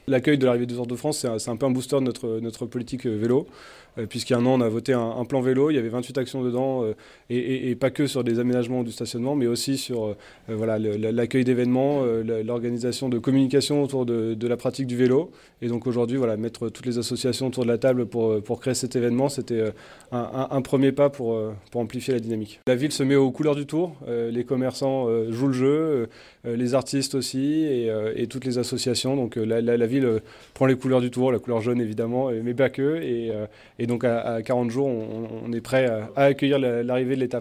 L'accueil de l'arrivée du Tour de France, c'est un peu un booster de notre politique vélo, puisqu'il y a un an, on a voté un plan vélo, il y avait 28 actions dedans, et pas que sur des aménagements du stationnement, mais aussi sur voilà, l'accueil d'événements, l'organisation de communication autour de la pratique du vélo. Et donc aujourd'hui, voilà, mettre toutes les associations autour de la table pour créer cet événement, c'était un premier pas pour amplifier la dynamique. La ville se met aux couleurs du Tour, les commerçants jouent le jeu, les artistes aussi, et toutes les associations. Donc la ville prend les couleurs du Tour, la couleur jaune évidemment, mais pas que. Et donc à 40 jours, on est prêt à accueillir l'arrivée de l'étape.